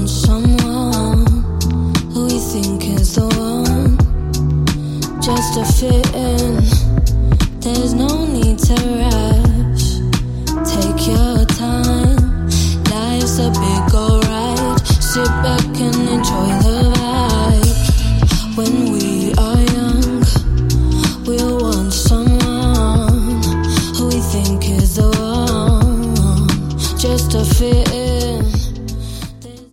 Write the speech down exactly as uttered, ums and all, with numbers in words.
found someone who we think is the one, just to fit in. There's no need to rush. Take your time. Life's a big old ride. Sit back and